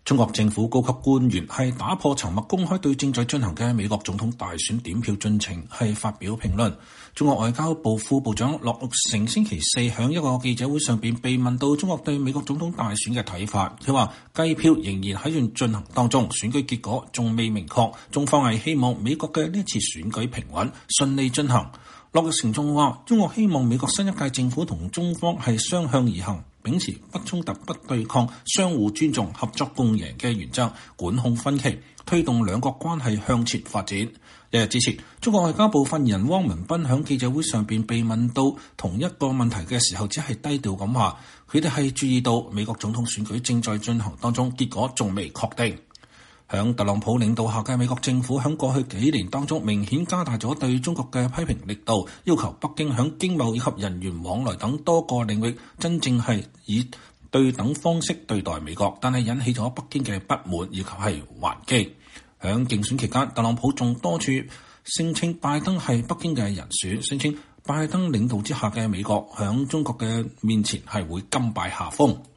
中國政府高級官員係打破沉默，公開對正在進行嘅美國總統大選點票進程係發表評論。中國外交部副部長樂成星期四喺一個記者會上邊被問到中國對美國總統大選嘅睇法，佢話計票仍然喺度進行當中，選舉結果仲未明確，中方係希望美國嘅呢次選舉平穩順利進行。樂成仲話，中國希望美國新一屆政府同中方係雙向而行，秉持不衝突、不對抗、相互尊重、合作共贏嘅原則，管控分歧，推動兩國關係向前發展。一日之前，中國外交部發言人汪文斌喺記者會上邊被問到同一個問題嘅時候，只係低調咁話，佢哋係注意到美國總統選舉正在進行當中，結果仲未確定。響特朗普領導下嘅美國政府喺過去幾年當中明顯加大咗對中國嘅批評力度，要求北京響經貿以及人員往來等多個領域真正係以對等方式對待美國，但係引起咗北京嘅不滿以及係還擊。響競選期間，特朗普仲多處聲稱拜登係北京嘅人選，聲稱拜登領導之下嘅美國響中國嘅面前係會甘拜下風。